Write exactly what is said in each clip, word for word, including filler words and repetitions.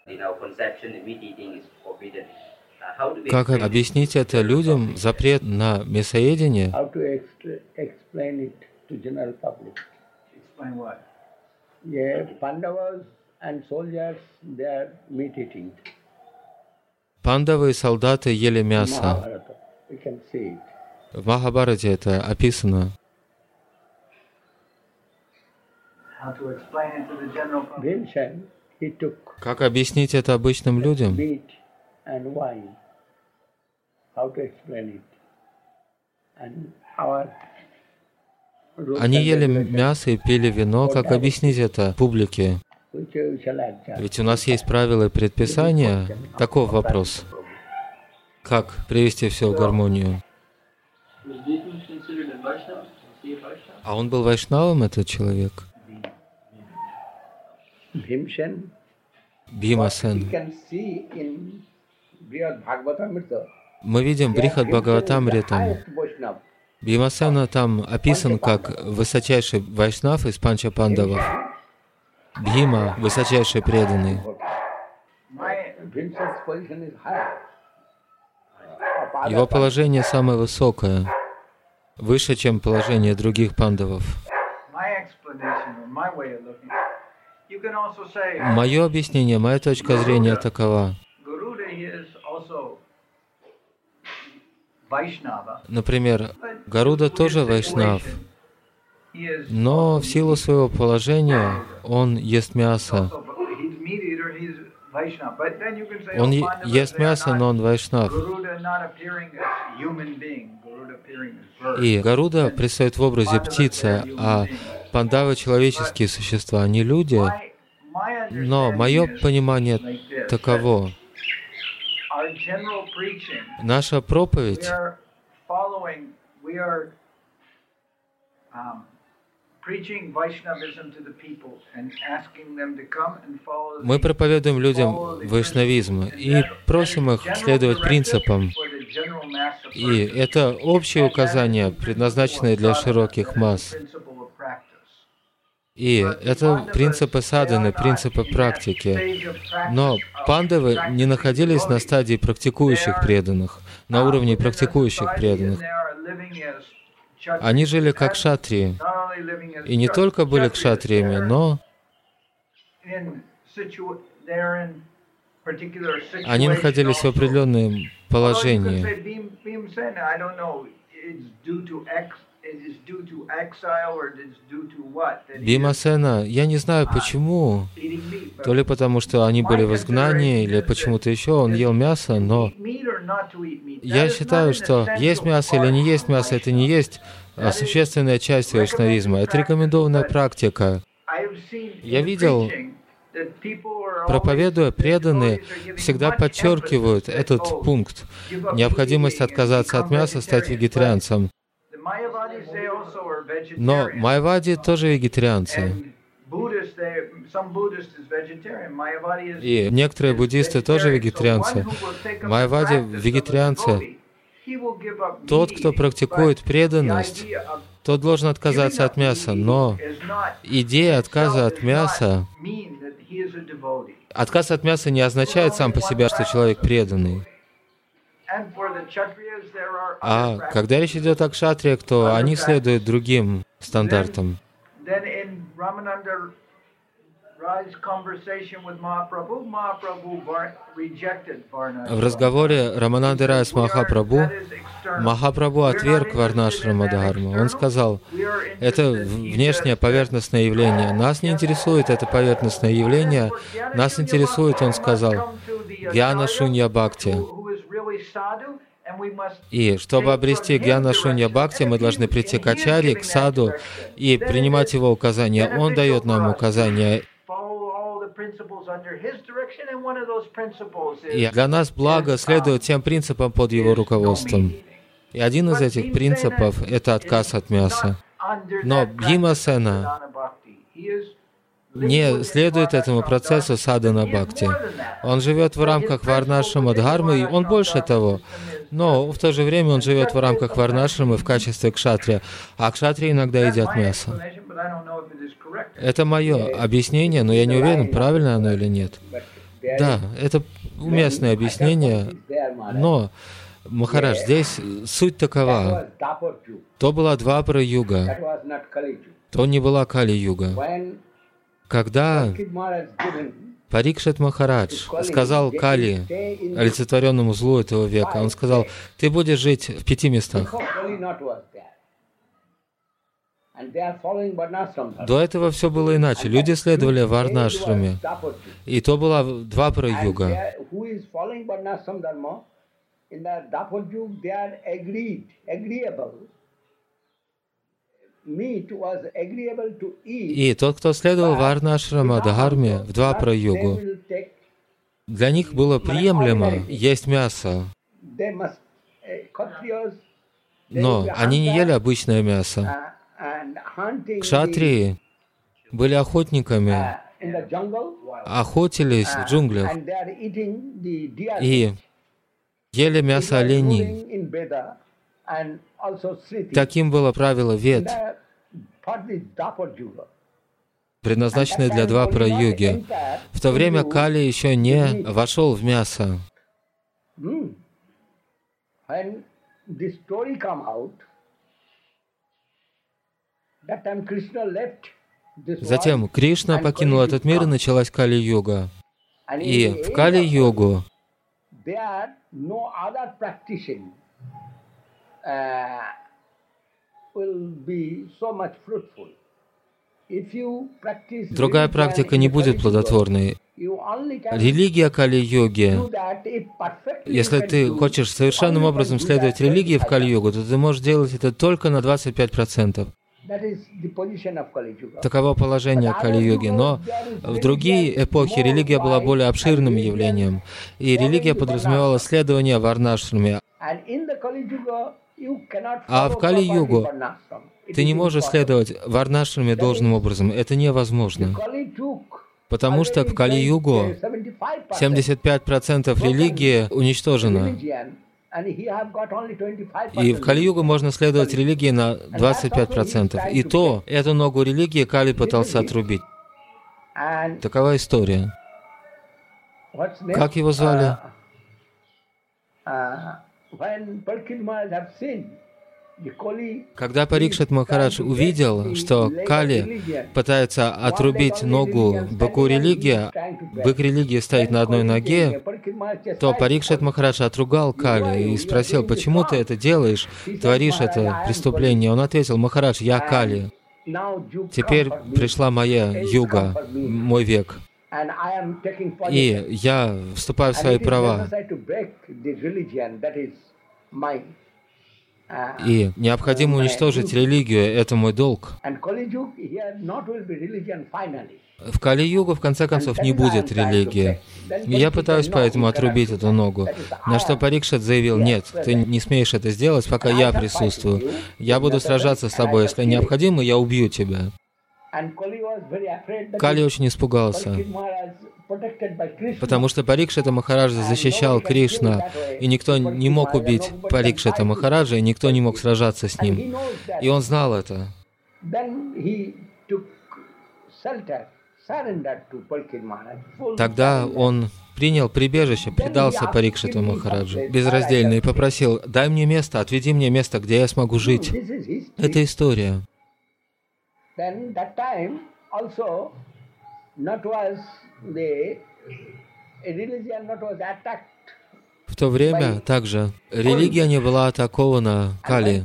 Как объяснить это людям, запрет на мясоедение? How to ex- explain it to general public? Explain what? Yeah, Pandavas and soldiers, they are meat eating. Пандавы и солдаты ели мясо. Mahabharata, we can see it. В Махабхарате это описано. How to explain it to the general public? Bhimsen, he took Как объяснить это обычным людям? meat and wine. How to explain it? And our rules Они and ели regulations, мясо и пили вино. Как объяснить это публике? which we shall adjust. Ведь у нас есть правила и предписания. Таков вопрос. Как привести все в гармонию? Was Bhishma considered a Vaishnava? Was he a Vaishnava? А он был вайшнавом, этот человек? Bhimsen, Бхимасен. we can see in Brihad Bhagavatamrita. Мы видим Брихад Бхагаватамритам. Бхимасена там описан как высочайший вайшнав из Панча Пандавов. Бхима — высочайший преданный. Bhimsen's position is higher. Его положение самое высокое, выше, чем положение других пандавов. My explanation or my way of looking. You can also say Мое объяснение, моя точка зрения такова. Garuda is also Vaishnava. Например, Гаруда тоже вайшнав, He is но в силу своего положения он ест мясо. also he's meat eater. He's Vaishnava. But then you can say Он oh, е- Pandavas, ест they are мясо, not- но он вайшнав. Garuda not appearing as human being. Garuda appearing as bird. И Гаруда предстает в образе птицы, а пандавы — человеческие существа, не люди. My, my Но understanding мое is понимание like this, таково. our general preaching, Наша we проповедь, are following, we are um, preaching Vaishnavism to the people and asking them to come and follow the мы проповедуем людям вайшнавизм и просим их следовать принципам. for the general mass of И это общие указания, предназначенные для широких масс. principle of practice. И это принципы садханы, принципы практики. Но пандавы не находились на стадии практикующих преданных, на уровне практикующих преданных. Они жили как кшатрии. И не только были кшатриями, но они находились в определенном положении. Бхимасена, я не знаю почему, то ли потому, что они были в изгнании, или почему-то еще он ел мясо, но я считаю, что есть мясо или не есть мясо, это не есть а, существенная часть вайшнавизма, это рекомендованная практика. Я видел, проповедуя, преданные всегда подчеркивают этот пункт, необходимость отказаться от мяса, стать вегетарианцем. Но майавади тоже вегетарианцы. И некоторые буддисты тоже вегетарианцы. Майавади вегетарианцы. Тот, кто практикует преданность, тот должен отказаться от мяса. Но идея отказа от мяса, отказ от мяса не означает сам по себе, что человек преданный. А когда речь идет о кшатриях, то они следуют другим стандартам. В разговоре Рамананды Рая с Махапрабху, Махапрабху отверг Варнашрама Дхарму. Он сказал, это внешнее поверхностное явление. Нас не интересует это поверхностное явление. Нас интересует, он сказал, гьяна шунья бхакти. И чтобы обрести гьяна шунья бхакти, мы должны прийти к ачарье, к саду и принимать его указания. Он дает нам указания. И для нас благо следует тем принципам под его руководством. И один из этих принципов — это отказ от мяса. Но Бхимасена не следует этому процессу садхана бхакти. Он живет в рамках варнашрама дхармы, и он больше того. Но в то же время он живет в рамках варнашрамы в качестве кшатрия, а кшатрии иногда едят мясо. Это мое объяснение, но я не уверен, правильно оно или нет. Да, это уместное объяснение, но, Махарадж, здесь суть такова. То была Двапара-юга, то не была Кали-юга. Когда Парикшит Махарадж сказал Кали, олицетворенному злу этого века, он сказал: ты будешь жить в пяти местах. До этого все было иначе. Люди следовали Варнашраме. И то была Двапара-юга. И тот, кто следовал Варнашрама Дхарме в Двапара-югу, для них было приемлемо есть мясо. Но они не ели обычное мясо. Кшатрии были охотниками, охотились в джунглях и ели мясо оленей. Таким было правило Вед, предназначенное для Двапара-юги. В то время Кали еще не вошел в мясо. Затем Кришна покинул этот мир, и началась Кали-юга. И в Кали-югу другая практика не будет плодотворной. Религия Кали-юги. Если ты хочешь совершенным образом следовать религии в Кали-югу, то ты можешь делать это только на двадцать пять процентов. Таково положение Кали-юги. Но в другие эпохи религия была более обширным явлением, и религия подразумевала следование Варнашраме. А в Кали-югу ты не можешь следовать Варнашраме должным образом. Это невозможно. Потому что в Кали-югу семьдесят пять процентов религии уничтожено. И в Кали-югу можно следовать религии на двадцать пять процентов. И то, эту ногу религии Кали пытался отрубить. Такова история. Как его звали? Когда Парикшит Махарадж увидел, что Кали пытается отрубить ногу быку религии, бык религии стоит на одной ноге, то Парикшит Махарадж отругал Кали и спросил: почему ты это делаешь, творишь это преступление? Он ответил: Махарадж, я Кали. Теперь пришла моя юга, мой век. И я вступаю в свои права. И необходимо уничтожить религию, это мой долг. В Кали-югу, в конце концов, не будет религии. И я пытаюсь поэтому отрубить эту ногу. На что Парикшит заявил: нет, ты не смеешь это сделать, пока я присутствую. Я буду сражаться с тобой, если необходимо, я убью тебя. Кали очень испугался, потому что Парикшита Махараджа защищал Кришна, и никто не мог убить Парикшита Махараджа, и никто не мог сражаться с ним. И он знал это. Тогда он принял прибежище, предался Парикшиту Махараджу безраздельно и попросил: дай мне место, отведи мне место, где я смогу жить. Это история. В то время также религия не была атакована Кали.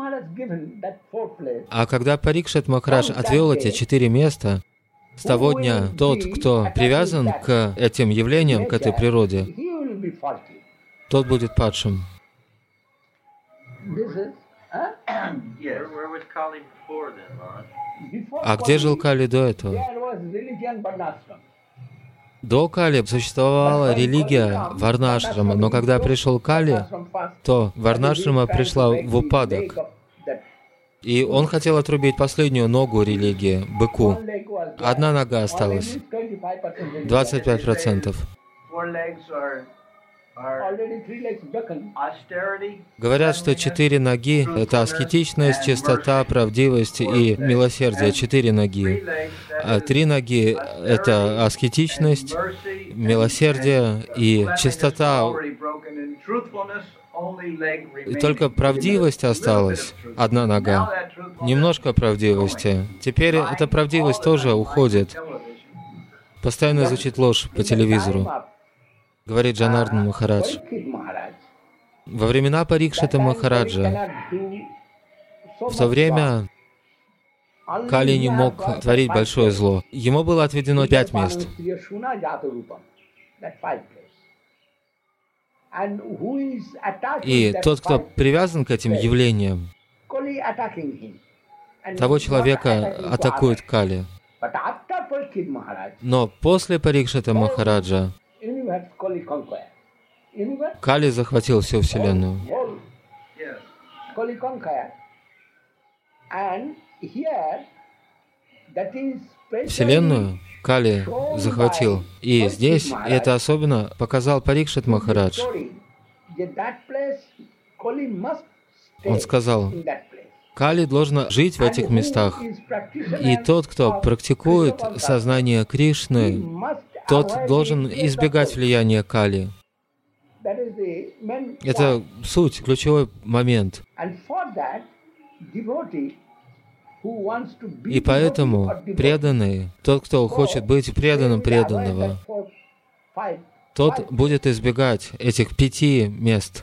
А когда Парикшит Махарадж отвел эти четыре места, с того дня тот, кто привязан к этим явлениям, к этой природе, тот будет падшим. А где жил Кали до этого? До Кали существовала религия Варнашрама, но когда пришел Кали, то Варнашрама пришла в упадок. И он хотел отрубить последнюю ногу религии, быку. Одна нога осталась. двадцать пять процентов. are already three legs broken. austerity, Говорят, что четыре ноги — это аскетичность, чистота, правдивость и милосердие. Четыре three ноги. legs А that is три ноги — это аскетичность, mercy, милосердие и cleanliness чистота. already broken, and truthfulness, only leg И remaining. только правдивость осталась, одна Now нога. that truthfulness Немножко правдивости. Теперь эта правдивость тоже уходит. television. Постоянно звучит ложь по телевизору, говорит Джанардан Махарадж. Parikshit Maharaj, Во времена Парикшита Махараджа, cannot do so в то much время wrong. Кали не мог творить большое зло. Ему было отведено пять мест. И тот, кто привязан к этим явлениям, того человека атакует Кали. Но после Парикшита Махараджа Кали захватил всю Вселенную. Вселенную Кали захватил. И здесь это особенно показал Парикшит Махарадж. Он сказал, Кали должен жить в этих местах. И тот, кто практикует сознание Кришны, тот должен избегать влияния Кали. Это суть, ключевой момент. И поэтому преданный, тот, кто хочет быть преданным преданного, тот будет избегать этих пяти мест.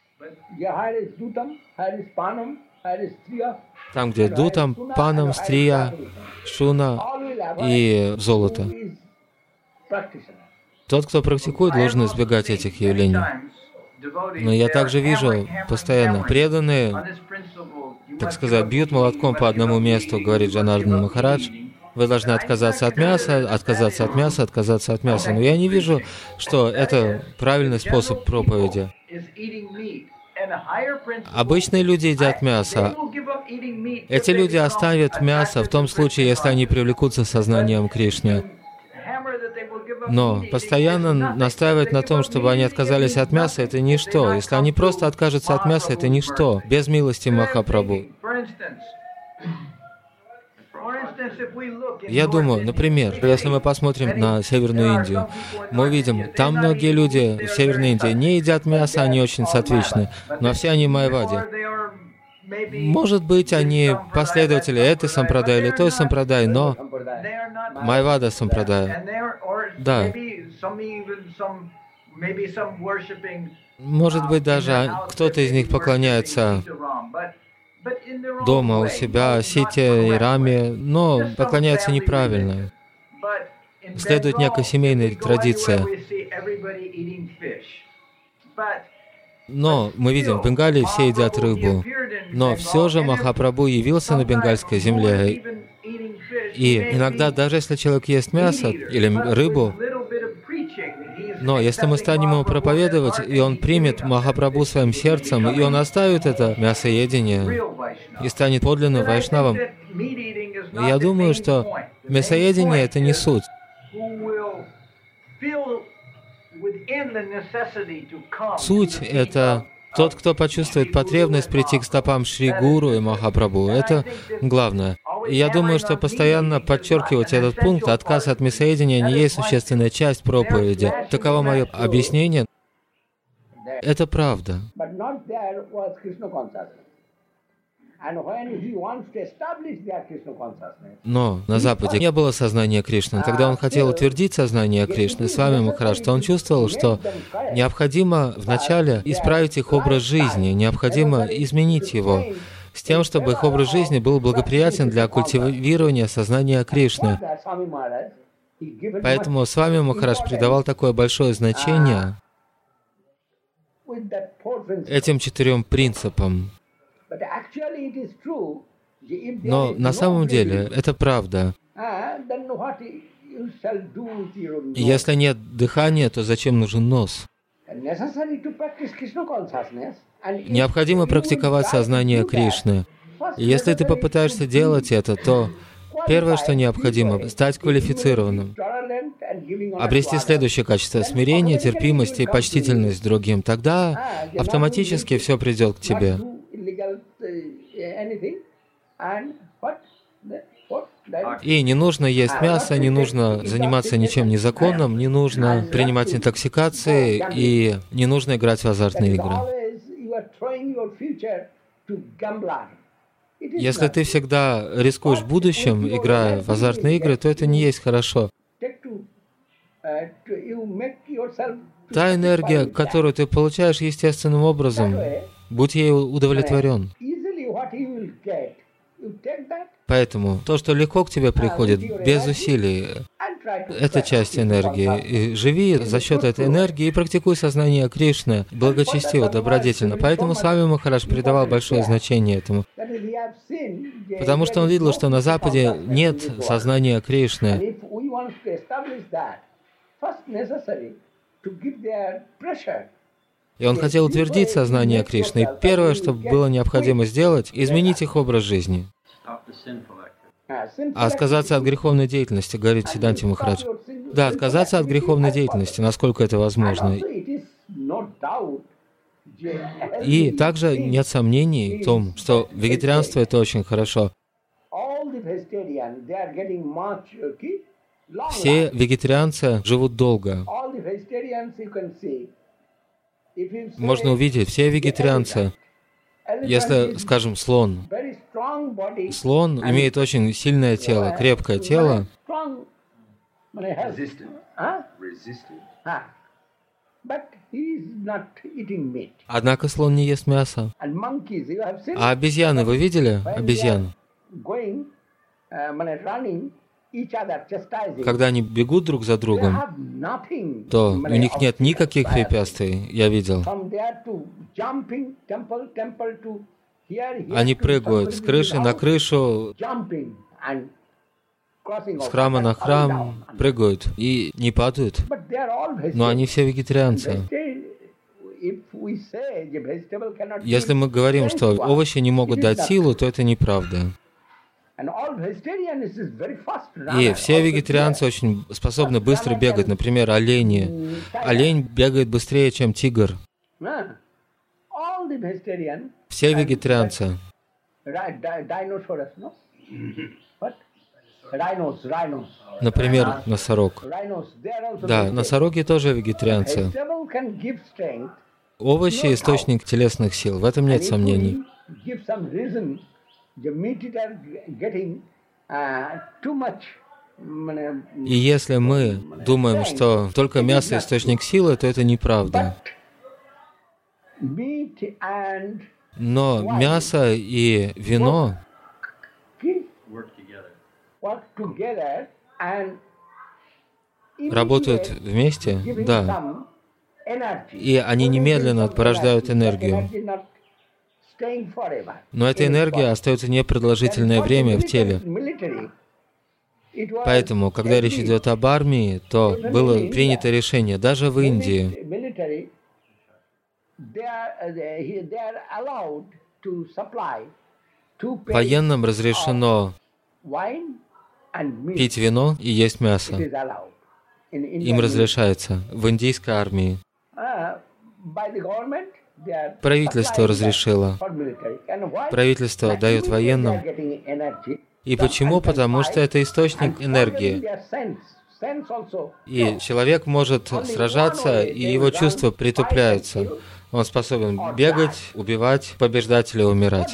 Там, где дутам, панам, стрия, шуна и золото. Тот, кто практикует, должен избегать этих явлений. Но я также вижу постоянно преданные, так сказать, бьют молотком по одному месту, говорит Джанардан Махарадж. Вы должны отказаться от мяса, отказаться от мяса, отказаться от мяса. Но я не вижу, что это правильный способ проповеди. Обычные люди едят мясо. Эти люди оставят мясо в том случае, если они привлекутся сознанием Кришны. Но постоянно настаивать на том, чтобы они отказались от мяса, это ничто. Если они просто откажутся от мяса, это ничто. Без милости Махапрабху. Я думаю, например, если мы посмотрим на Северную Индию, мы увидим, там многие люди в Северной Индии не едят мясо, они очень сатвичны, но все они майвади. Может быть, они последователи этой сампрадай или той сампрадай, но майвада сампрадая. Да. Может быть, даже кто-то из них поклоняется дома у себя, Сите и Раме, но поклоняется неправильно. Следует некой семейной традиции. Но мы видим, в Бенгалии все едят рыбу. Но все же Махапрабху явился на бенгальской земле. И иногда, даже если человек ест мясо или рыбу, но если мы станем ему проповедовать, и он примет Махапрабху своим сердцем, и он оставит это мясоедение, и станет подлинным вайшнавом, я думаю, что мясоедение — это не суть. Суть — это тот, кто почувствует потребность прийти к стопам Шри Гуру и Махапрабху. Это главное. И я думаю, что постоянно подчеркивать этот пункт, отказ от мясоедения не есть существенная часть проповеди. Таково мое объяснение. Это правда. Но на Западе не было сознания Кришны. Когда он хотел утвердить сознание Кришны, с вами Махарадж, то он чувствовал, что необходимо вначале исправить их образ жизни, необходимо изменить его, с тем, чтобы их образ жизни был благоприятен для культивирования сознания Кришны. Поэтому с вами Махарадж придавал такое большое значение этим четырем принципам. Но на самом деле это правда. Если нет дыхания, то зачем нужен нос? Необходимо практиковать сознание Кришны. И если ты попытаешься делать это, то Первое, что необходимо, стать квалифицированным, обрести следующее качество — смирение, терпимость и почтительность к другим. Тогда автоматически все придет к тебе. И не нужно есть мясо, не нужно заниматься ничем незаконным, не нужно принимать интоксикации и не нужно играть в азартные игры. Если ты всегда рискуешь будущим, играя в азартные игры, то это не есть хорошо. Та энергия, которую ты получаешь естественным образом, будь ей удовлетворен. Поэтому то, что легко к тебе приходит, без усилий, это часть энергии. И живи за счет этой энергии и практикуй сознание Кришны благочестиво, добродетельно. Поэтому Свами Махарадж придавал большое значение этому. Потому что он видел, что на Западе нет сознания Кришны. И он хотел утвердить сознание Кришны. И первое, что было необходимо сделать, изменить их образ жизни. А отказаться от греховной деятельности, говорит Сиддханта Махарадж. Да, отказаться от греховной деятельности, насколько это возможно. И также нет сомнений в том, что вегетарианство — это очень хорошо. Все вегетарианцы живут долго. Можно увидеть, все вегетарианцы, если, скажем, слон, слон имеет очень сильное тело, крепкое тело, однако слон не ест мясо. А обезьяны, вы видели обезьян? Когда они бегут друг за другом, то у них нет никаких препятствий, я видел. Они прыгают с крыши на крышу, с храма на храм, прыгают и не падают. Но они все вегетарианцы. Если мы говорим, что овощи не могут дать силу, то это неправда. И все вегетарианцы очень способны быстро бегать. Например, олени. Олень бегает быстрее, чем тигр. Все вегетарианцы. Например, носорог. Да, носороги тоже вегетарианцы. Овощи — источник телесных сил, в этом нет сомнений. И если мы думаем, что только мясо — источник силы, то это неправда. Но мясо и вино работают вместе, да, и они немедленно порождают энергию. Но эта энергия остается непродолжительное время в теле. Поэтому, когда речь идет об армии, то было принято решение, даже в Индии, военным разрешено пить вино и есть мясо. Им разрешается в индийской армии. Правительство разрешило. Правительство дает военным. И почему? Потому что это источник энергии. И человек может сражаться, и его чувства притупляются. Он способен бегать, убивать, побеждать или умирать.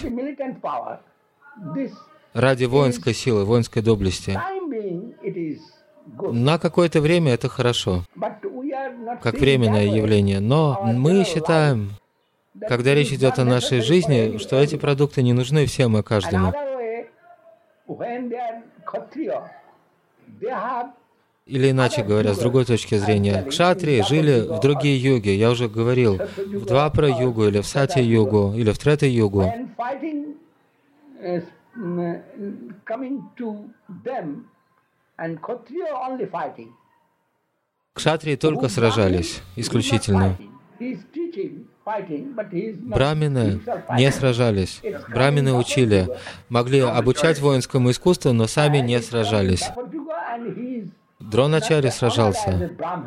Ради воинской силы, воинской доблести. На какое-то время это хорошо, как временное явление. Но мы считаем, когда речь идет о нашей жизни, что эти продукты не нужны всем и каждому. Или иначе говоря, с другой точки зрения, кшатрии жили в другие юги, я уже говорил, в Двапара-югу, или в Сати-югу, или в Трета-югу. Кшатрии только сражались, исключительно. Брамины не сражались. Брамины учили, могли обучать воинскому искусству, но сами не сражались. Дроначарья сражался.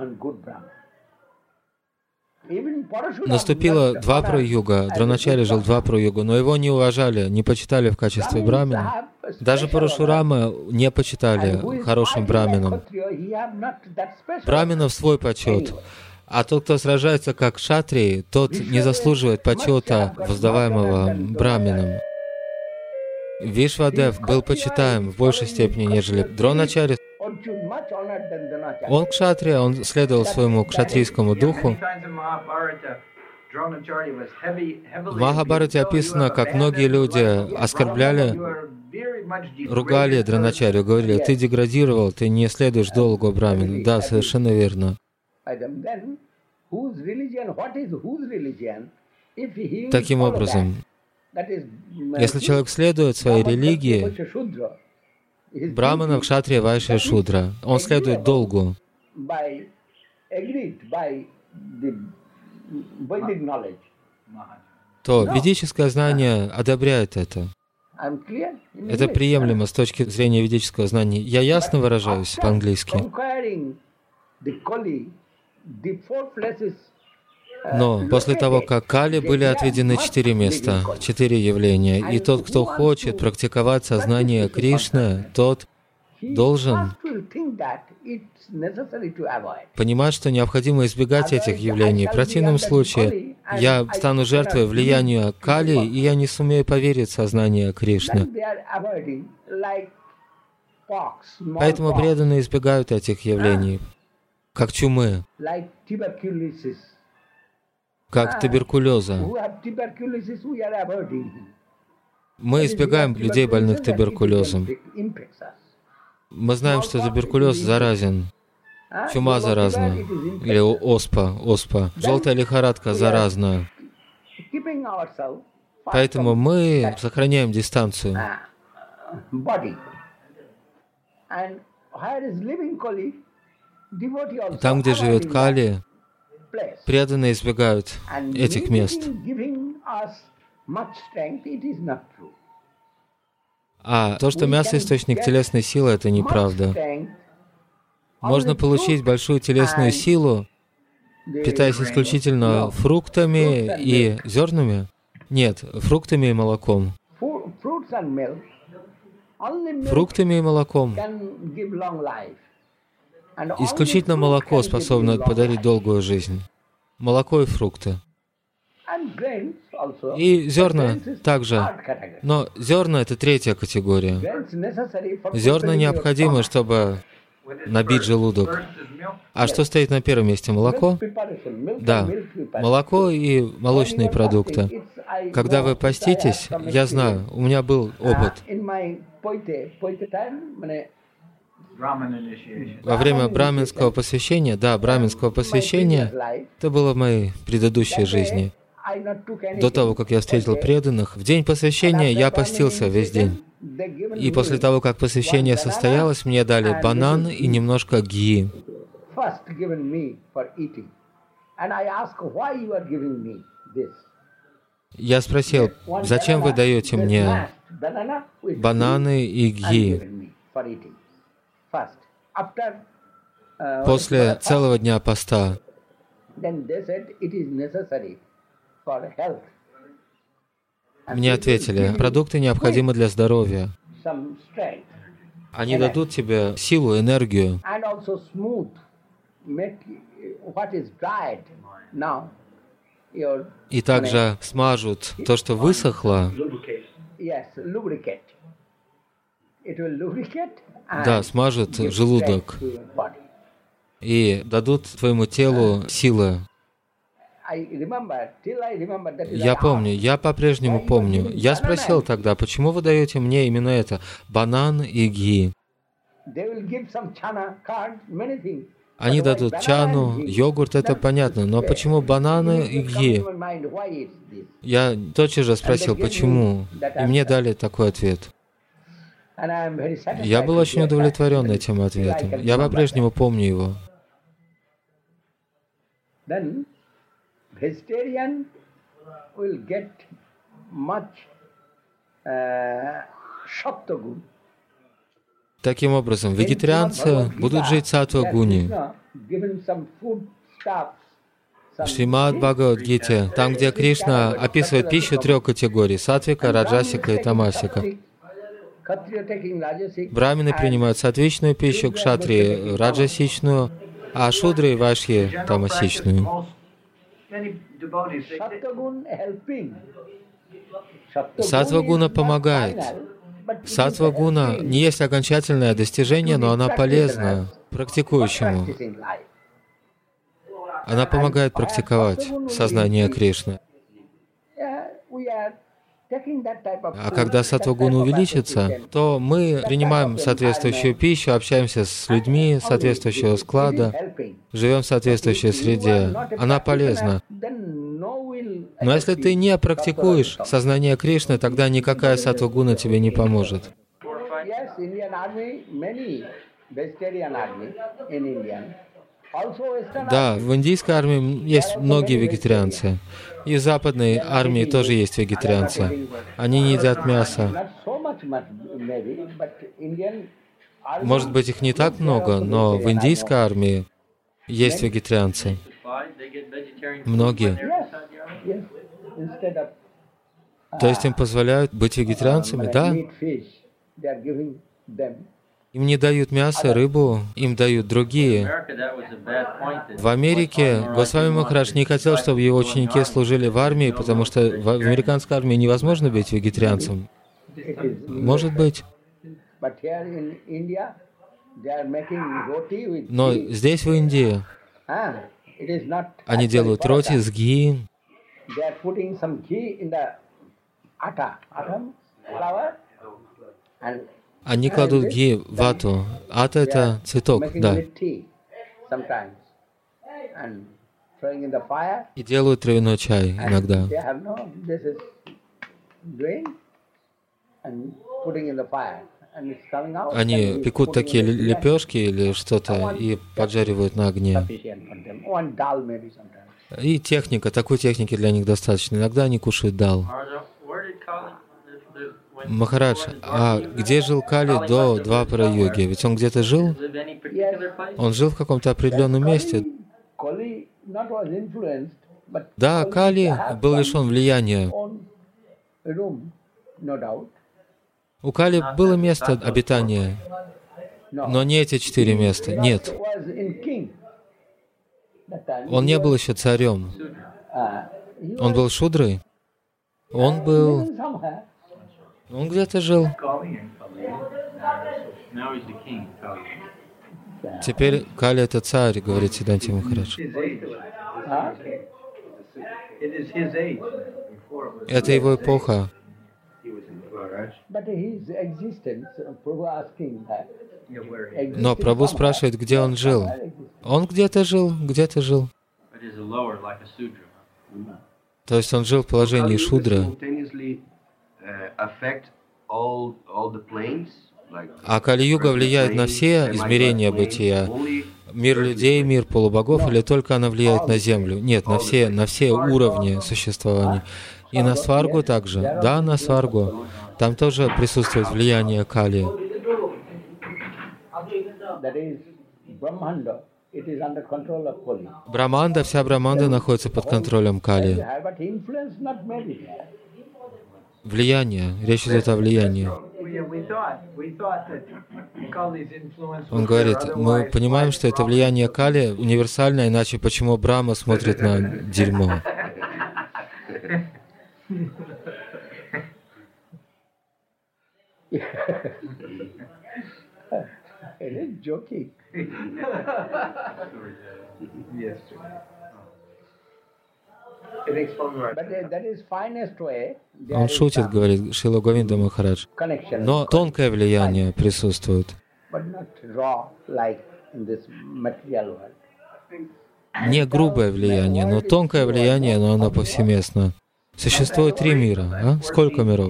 Наступило два про-юга, Дроначарья жил два про-юга, но его не уважали, не почитали в качестве брамина. Даже Парашурама не почитали хорошим брамином. Браминов свой почет. А тот, кто сражается как кшатрии, тот не заслуживает почета, воздаваемого брамином. Вишвадев был почитаем в большей степени, нежели Дроначарья. Он кшатрия, он следовал своему кшатрийскому духу. В Махабхарате описано, как многие люди оскорбляли, ругали Дроначарью, говорили: ты деградировал, ты не следуешь долгу брамина. Да, совершенно верно. Таким образом, если человек следует своей религии, брамана, кшатрия, вайшья, шудра, он следует долгу, то ведическое знание одобряет это. Это приемлемо с точки зрения ведического знания. Я ясно выражаюсь по-английски. Но после того, как Кали были отведены четыре места, четыре явления, и тот, кто хочет практиковать сознание Кришны, тот должен понимать, что необходимо избегать этих явлений. В противном случае я стану жертвой влияния Кали, и я не сумею поверить в сознание Кришны. Поэтому преданные избегают этих явлений, как чумы, как туберкулеза. Мы избегаем людей, больных туберкулезом. Мы знаем, что туберкулез заразен, чума заразна, или оспа, оспа, желтая лихорадка заразна. Поэтому мы сохраняем дистанцию. Там, где живет Кали, преданные избегают этих мест. А то, что мясо — источник телесной силы, это неправда. Можно получить большую телесную силу, питаясь исключительно фруктами и зернами? Нет, фруктами и молоком. Фруктами и молоком. Исключительно молоко способно подарить долгую жизнь. Молоко и фрукты. И зерна также. Но зерна — это третья категория. Зерна необходимы, чтобы набить желудок. А что стоит на первом месте? Молоко? Да, молоко и молочные продукты. Когда вы поститесь, я знаю, у меня был опыт. Во время браминского посвящения, да, браминского посвящения, это было в моей предыдущей жизни. До того, как я встретил преданных, в день посвящения я постился весь день. И после того, как посвящение состоялось, мне дали банан и немножко гии. Я спросил: зачем вы даете мне бананы и гии? После целого дня поста. Мне ответили: продукты необходимы для здоровья. Они дадут тебе силу, энергию. И также смажут то, что высохло. Да, смажут желудок. И дадут твоему телу силы. Я помню, я по-прежнему помню. Я спросил тогда: почему вы даете мне именно это? Банан и гии. Они дадут чану, йогурт, это понятно, но почему бананы и гии? Я тотчас же спросил, почему, и мне дали такой ответ. Я был очень удовлетворен этим ответом. Я по-прежнему помню его. will get much uh, Shakta-gun. Таким образом, вегетарианцы будут жить в саттва-гуне. В Шримад Бхагавад-гите, там, где Кришна описывает пищу трех категорий — сатвика, раджасика и тамасика. Брамины принимают сатвичную пищу, кшатрии — раджасичную, а шудры и вайшьи — тамасичную. Саттва-гуна помогает. Саттва-гуна не есть окончательное достижение, но она полезна практикующему. Она помогает практиковать сознание Кришны. А когда саттва-гуна увеличится, то мы принимаем соответствующую пищу, общаемся с людьми соответствующего склада, живем в соответствующей среде. Она полезна. Но если ты не практикуешь сознание Кришны, тогда никакая саттва-гуна тебе не поможет. Да, в индийской армии есть многие вегетарианцы. И в западной армии тоже есть вегетарианцы. Они не едят мясо. Может быть, их не так много, но в индийской армии есть вегетарианцы. Многие. То есть им позволяют быть вегетарианцами? Да. Им не дают мясо, рыбу, им дают другие. В Америке Госвами Махарадж не хотел, чтобы его ученики служили в армии, потому что в американской армии невозможно быть вегетарианцем. Может быть. Но здесь, в Индии, они делают роти с ги. Они кладут ги в вату. Ата — это цветок, да. И делают травяной чай иногда. Они пекут такие лепешки или что-то и поджаривают на огне. И техника, такой техники для них достаточно. Иногда они кушают дал. Махарадж, а где жил Кали до Двапара-юги? Ведь он где-то жил? Он жил в каком-то определенном месте. Да, Кали был лишен влияния. У Кали было место обитания, но не эти четыре места. Нет. Он не был еще царем. Он был шудрой. Он был... Он где-то жил. Теперь Кали — это царь, говорит Сиддханта Махарадж. Это его эпоха. Но Прабху спрашивает, где он жил. Он где-то жил, где-то жил. То есть он жил в положении шудры. А Кали-юга влияет на все измерения бытия? Мир людей, мир полубогов, или только она влияет на Землю? Нет, на все, на все уровни существования. И на Сваргу также. Да, на Сваргу. Там тоже присутствует влияние Кали. Браманда, вся Браманда находится под контролем Кали. Влияние. Речь идет о влиянии. Он говорит, мы понимаем, что это влияние Кали универсально, иначе почему Брахма смотрит на дерьмо? Он шутит, говорит Шрила Говинда Махарадж. Но тонкое влияние присутствует. Не грубое влияние, но тонкое влияние, но оно повсеместно. Существует три мира. А? Сколько миров?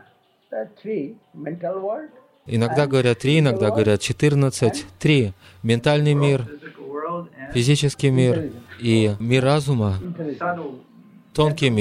Иногда говорят три, иногда говорят четырнадцать. Три. Ментальный мир, физический мир и мир разума. Тонкий мир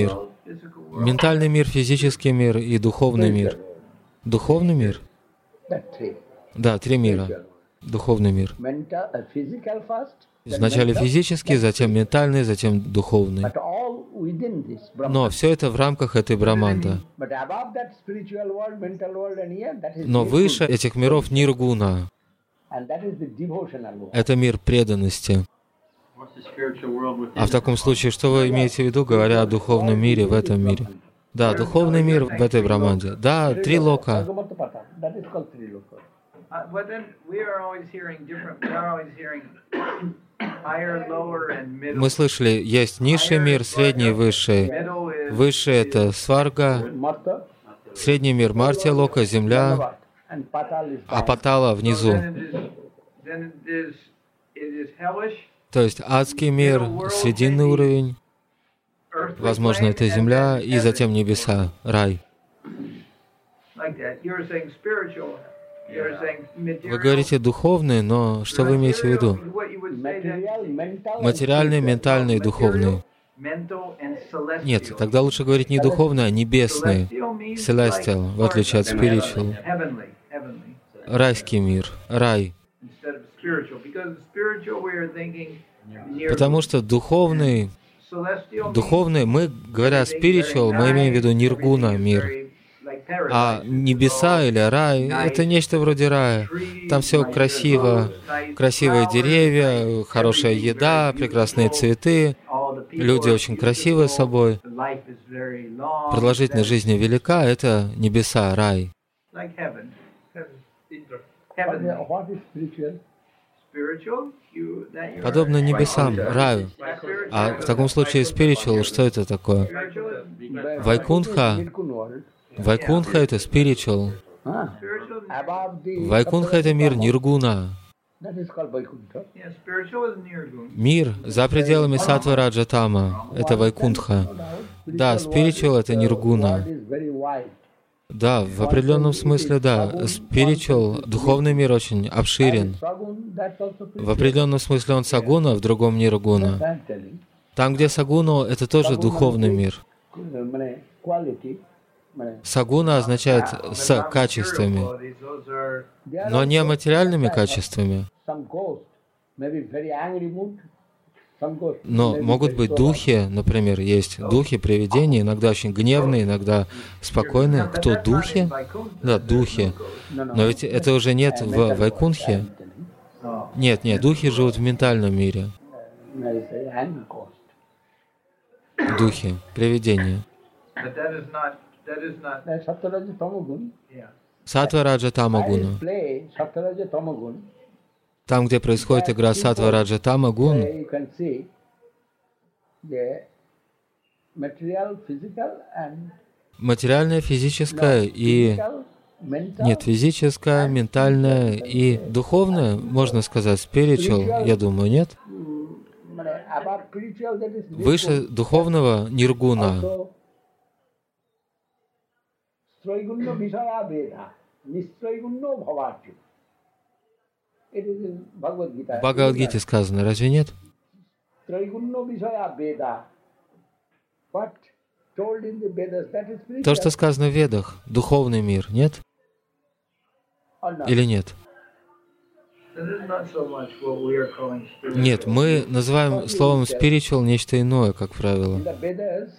physical world. Ментальный мир, физический мир и духовный мир. Духовный мир? That three. Да, три мира. Духовный мир. Mental, uh, physical first, then Вначале mental, физический, затем ментальный, затем духовный. but all within this Brahman. Но все это в рамках этой Браманта. But above that spiritual world, mental world, and here, that is Но nirguna. выше этих миров ниргуна. And that is the devotional world. Это мир преданности. What's the spiritual world within? А в таком случае, что вы имеете в виду, говоря о духовном мире в этом мире? Да, духовный мир в этой Браманте. Да, три лока. Bhagavatta-pata, that is called three loka. Uh, but then we are always hearing different. We are always hearing higher, lower, and middle. Мы слышали, есть низший мир, средний и высший. Middle is Высший — это сварга, Martha, средний мир — Мартия Лока, земля, and Patal is а Патала внизу. then it is then it is it is hellish. То есть адский мир, срединный уровень, Earthly возможно, plane, это and земля, then и затем небеса, рай. like that. You're saying spiritual. You're saying material. Вы говорите духовный, но что вы имеете в виду? What you would say then, material, mental, Материальный, ментальный и духовный. mental and celestial. Нет, тогда лучше говорить не духовный, а небесный. Celestial means Celestial, like в отличие от heavenly, spiritual. heavenly, heavenly, Райский мир, рай. instead of spiritual. Because spiritual we are thinking near Потому что духовный, celestial. духовный, мы, говоря spiritual, мы имеем в виду ниргуна мир. А небеса или рай — это нечто вроде рая. Там все красиво, красивые деревья, хорошая еда, прекрасные цветы, люди очень красивые собой. Продолжительность жизни велика — это небеса, рай. What is spiritual? Подобно небесам, раю. А в таком случае spiritual, что это такое? Вайкунтха. Nirguna world. Вайкунтха — это spiritual. Ah, above the Вайкунтха — это мир ниргуна. that is called Vaikuntha. Yeah, spiritual is nirguna. Мир за пределами саттва раджа тама. Это Вайкунтха. Да, spiritual — это ниргуна. World is very wide. Да, в определенном смысле, да. Spiritual, духовный мир очень обширен. Sagun, that's also В spiritual. определенном смысле он сагуна, в другом ниргуна. I'm telling. Там, где сагуна, это тоже духовный мир. Mane, quality. mane, Сагуна означает с качествами, Those are they are но не also материальными качествами. some ghost, maybe very angry mood. Some ghost. Но maybe могут very быть so духи, например, есть духи привидения, иногда очень гневные, иногда спокойные. Кто духи? Да, духи. No, no. Но ведь это уже нет в Вайкунтхе. Нет, нет, духи живут в ментальном мире. There is a angry ghost. Духи, привидения. but that is not that is not That's Sattva-raja Tamagun. yeah. Саттва раджа тама I гуна. play Sattva-raja Tamagun. Там, где происходит игра саттва раджа тама гун, There you can see the material, physical and материальное, физическое и... physical, mental. Нет, физическое, ментальное и духовное, можно сказать, spiritual, я думаю, нет? Mm, mane, above spiritual, that is Выше духовного ниргуна. also Straigunno Visaya Veda, Nistraigunno Bhavati. It is in Bhagavad Gita. В Бхагавад-гите сказано, разве нет? Straigunno Visaya Veda. What told in the Vedas, that is spiritual. То, что сказано в Ведах, духовный мир, нет? or not? Или нет? This is not so much what we are calling spiritual. Нет, мы называем словом spiritual нечто иное, как правило. In the Vedas,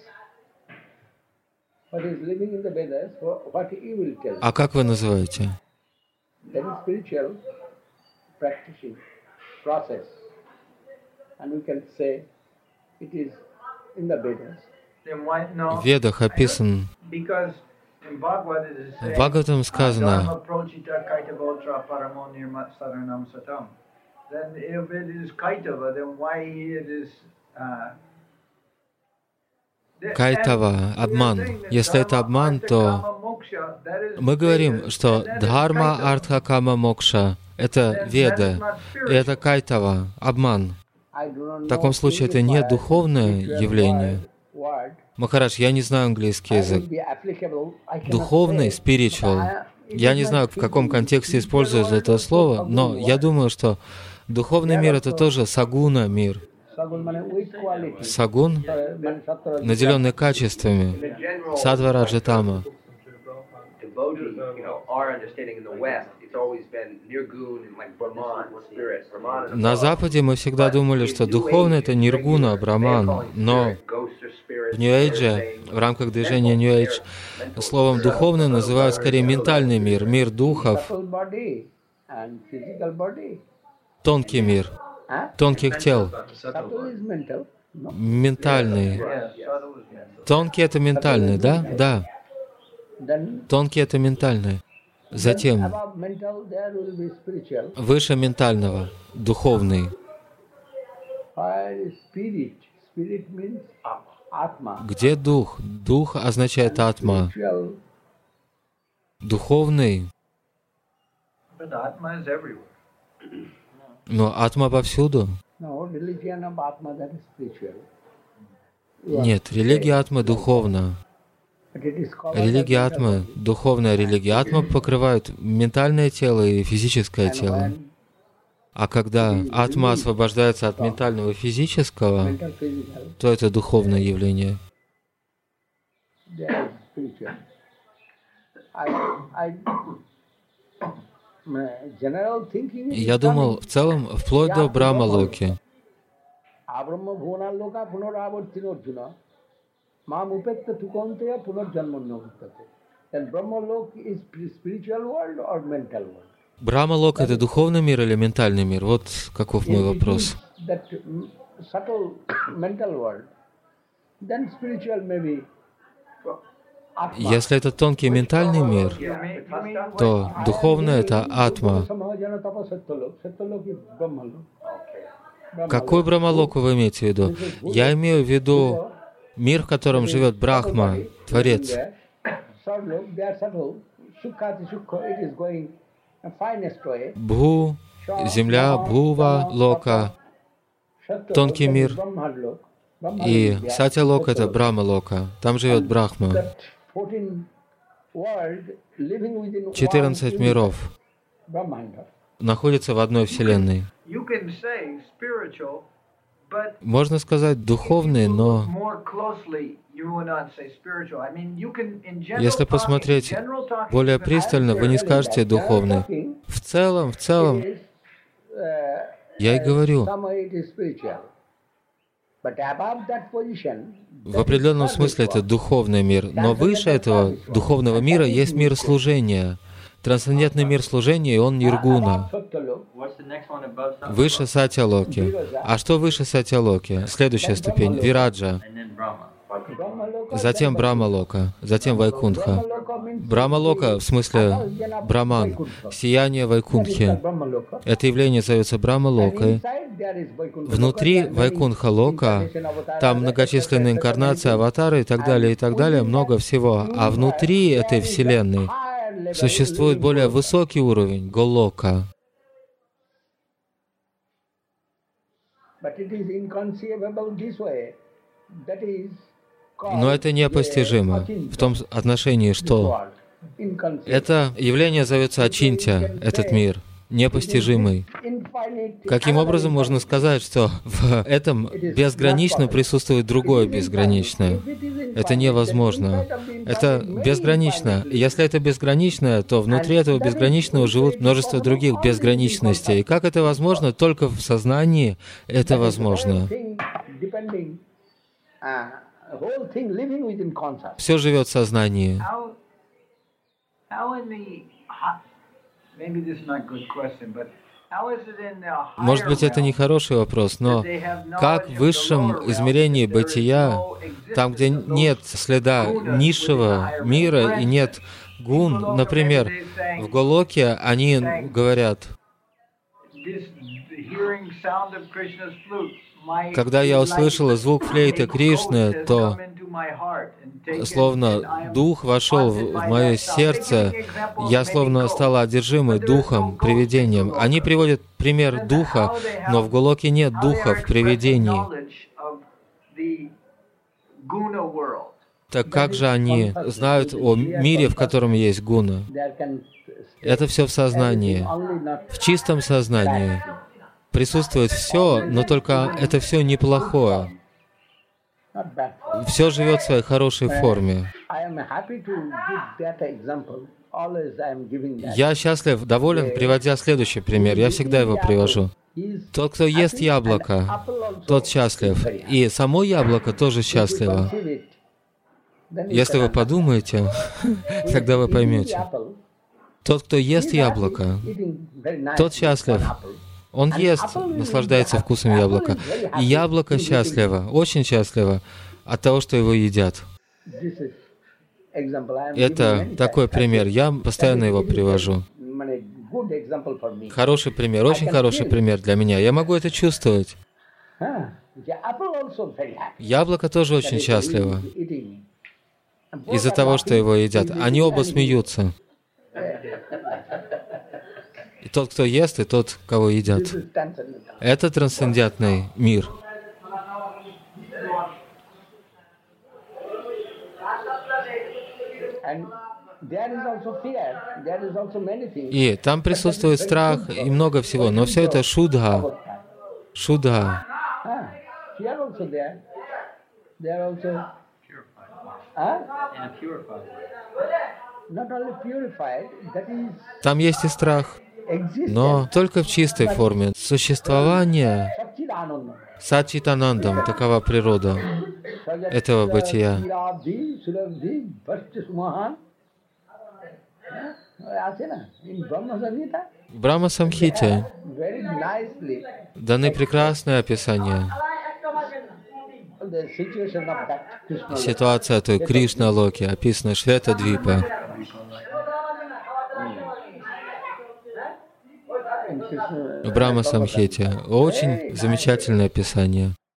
what is living in the Vedas, wha- what he will tell. А как вы называете? That is spiritual practicing process. And we can say it is in the Vedas. Then why no? В Ведах описан, Because in Bhagavad it is в saying Бхагаватам сказано, Dharma prochita kaitavotra paramo nirmat saranam satam. Then if it is kaitava, then why it is uh, that- Кайтава, and we are обман. saying that Если это dharma, обман, artha, то kama, moksha, that is мы говорим, Vedas, что and that is дхарма, kaitava. артха, кама, мокша — это Then that is Веды, not и это spiritual. кайтава, обман. I do not В таком know случае это не English духовное word, явление. word. Махарадж, я не знаю английский I язык. will be applicable. I cannot Духовный, say. spiritual. I- it Я is не not знаю, в каком speaking контексте spiritual используется word это or слово, но saguna я word. думаю, что духовный мир — это тоже сагуна мир. Сагун, наделенный качествами, саттва, раджа, тама. На Западе мы всегда думали, что духовный — это ниргуна, браман, но в Нью-Эйдже, в рамках движения Нью-Эйдж, словом «духовный» называют скорее ментальный мир, мир духов, тонкий мир, тонких тел, ментальный. Тонкий — это ментальный, да? Да. Тонкий — это ментальный. Затем, выше ментального, духовный. Где дух? Дух означает атма. Духовный. Но атма повсюду. Нет, религия атмы духовна. Религия атмы, духовная религия атмы покрывает ментальное тело и физическое тело. А когда атма освобождается от ментального и физического, то это духовное явление. Я думал, в целом, вплоть до Брахма-локи. Брахма-лок — это духовный мир или ментальный мир? Вот каков мой вопрос. Если это тонкий ментальный мир, то духовное — это атма. Какой Брахма-лок вы имеете в виду? Я имею в виду мир, в котором живет Брахма, Творец. Бху, земля, Бхува, Лока, тонкий мир. И Сатья-лок — это Брахма-лока. Там живет Брахма. четырнадцать миров находятся в одной вселенной. Можно сказать духовный, но если посмотреть более пристально, вы не скажете духовный. В целом, в целом, я и говорю, в определенном смысле это духовный мир, но выше этого духовного мира есть мир служения. Трансцендентный мир служения, и он ниргуна. Выше Сатья-локи. А что выше Сатья-локи? Следующая ступень — Вираджа. Затем Брахма-лока, затем Вайкунтха. Брахма-лока, в смысле Браман, сияние Вайкунтхи. Это явление зовется Брахма-локой. Внутри Вайкунтха-лока, там многочисленные инкарнации, аватары и так далее, и так далее, много всего. А внутри этой вселенной существует более высокий уровень — Голока. Но это непостижимо в том отношении, что это явление зовется Ачинтя, этот мир, непостижимый. Каким образом можно сказать, что в этом безгранично присутствует другое безграничное? Это невозможно. Это безгранично. Если это безграничное, то внутри этого безграничного живут множество других безграничностей. И как это возможно? Только в сознании это возможно. Все живет в сознании. Может быть, это не хороший вопрос, но как в высшем измерении бытия, там, где нет следа низшего мира и нет гун, например, в Голоке они говорят: когда я услышала звук флейты Кришны, то словно дух вошел в мое сердце, я словно стала одержимой духом, привидением. Они приводят пример духа, но в Голоке нет духа в привидении. Так как же они знают о мире, в котором есть гуна? Это все в сознании, в чистом сознании. присутствует все, но только это все неплохое. not bad form. Все живет в своей хорошей форме. I am happy to give that example. Always I am giving that. Я счастлив, доволен, приводя следующий пример. Я всегда его привожу. Тот, кто ест яблоко, тот счастлив. И само яблоко тоже счастливо. Если вы подумаете, тогда вы поймете. Тот, кто ест яблоко, тот счастлив. Он ест, наслаждается вкусом яблока. И яблоко счастливо, очень счастливо от того, что его едят. Это такой пример. Я постоянно его привожу. Хороший пример, очень хороший пример для меня. Я могу это чувствовать. Яблоко тоже очень счастливо. Из-за того, что его едят. Они оба смеются. И тот, кто ест, и тот, кого едят. Это трансцендентный мир. И там присутствует страх и много всего, но все это шудха. Шудха. Там есть и страх, но только в чистой форме. Существование Сачитанандам, такова природа этого бытия. В Брахма-самхите даны прекрасные описания. Ситуация той Кришна-локи описана Швета-двипа. В Брахма-самхите очень замечательное описание.